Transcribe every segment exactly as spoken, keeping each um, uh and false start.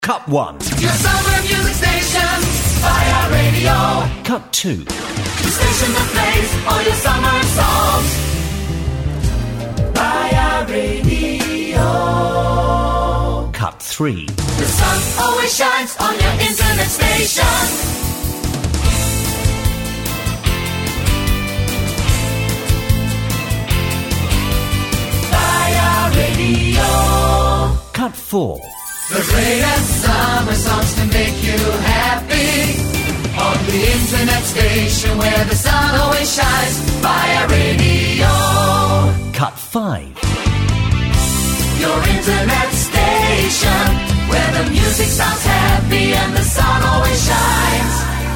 Cut one. Your summer music station, Fire Radio. Cut two. The station that plays all your summer songs, Fire Radio. Cut three. The sun always shines on your internet station. Fire Radio. Cut four. The greatest summer songs to make you happy. On the internet station where the sun always shines, Fire Radio. Cut five. Your internet station where the music sounds happy and the sun always shines,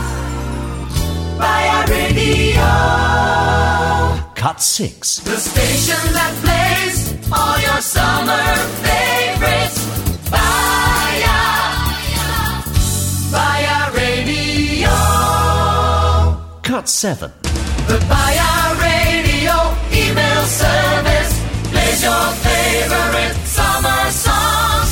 Fire Radio. Cut six. The station that plays all your summer favorites, Fire, Fire Radio. Cut seven. The Fire Radio email service plays your favorite summer songs.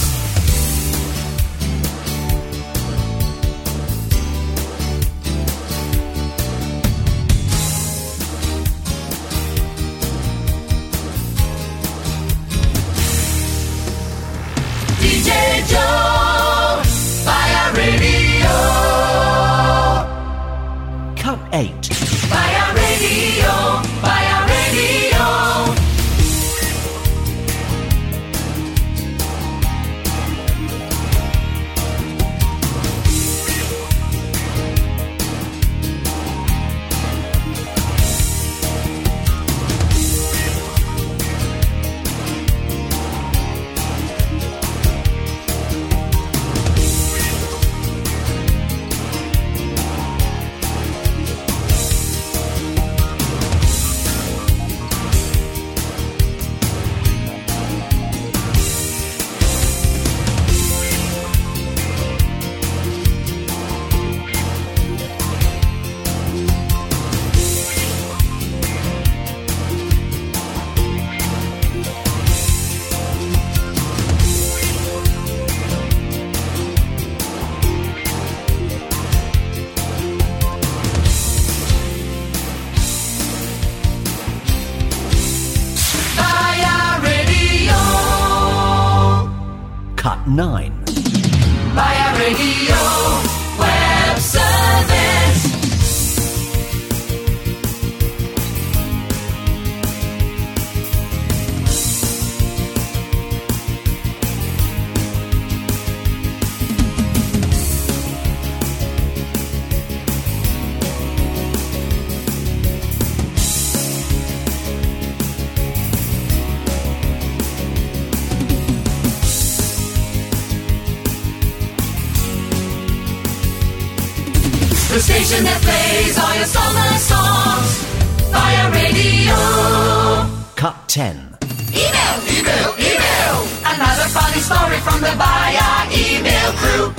D J Joe, Fire Radio. Cut eight. Fire Radio, Fire Radio. Cut nine. Fire Radio web service. The station that plays all your summer songs, Fire Radio. Cut ten. Email, email, email. Another funny story from the Fire email crew.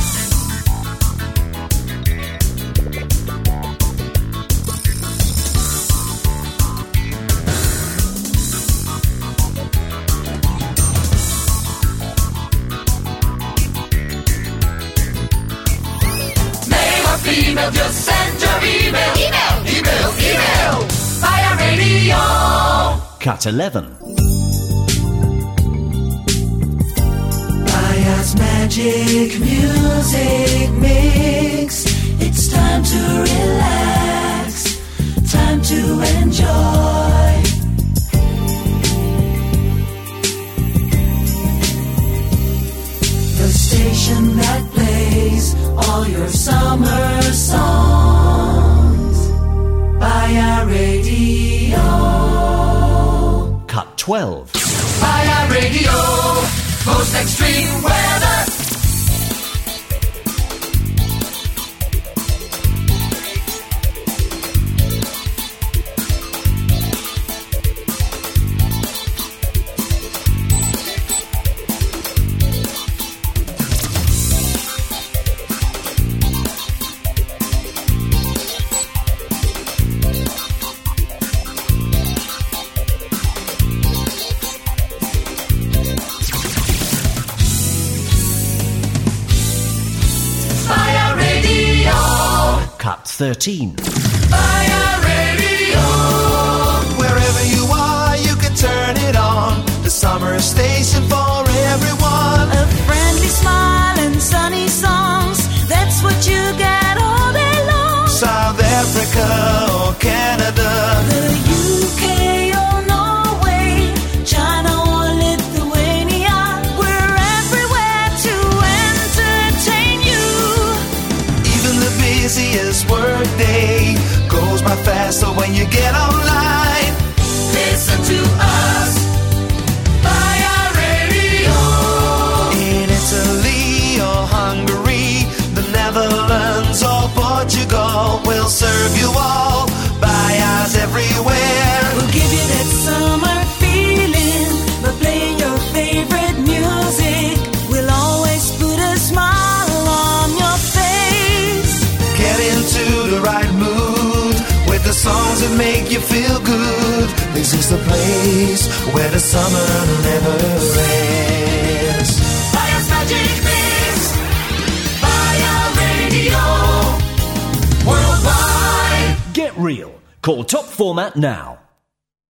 Email, just send your email. Email, email, email. Fire Radio. Cut eleven. Fire's magic music mix. It's time to relax. Time to enjoy. The station that plays all your summer songs, Fire Radio. Cut twelve. Fire Radio, most extreme weather. cut thirteen. Fire Radio. Wherever you are, you can turn it on. The summer station for everyone. A friendly smile and sunny songs. That's what you get all day long. South Africa or Canada. The U K or Norway. China or Lithuania. We're everywhere to entertain you. Even the busiest work day goes by faster when you get online. Listen to us. Fire Radio. In Italy or Hungary, the Netherlands or Portugal, we'll serve you all. Buy us everywhere. We'll give you that summer feeling by playing your favorite music. We'll always put a smile on your face. Get into the right mood with the songs that make you feel good. This is the place where the summer never ends. Fire's Magic Mix. Fire Radio. Worldwide. Get real. Call Top Format now.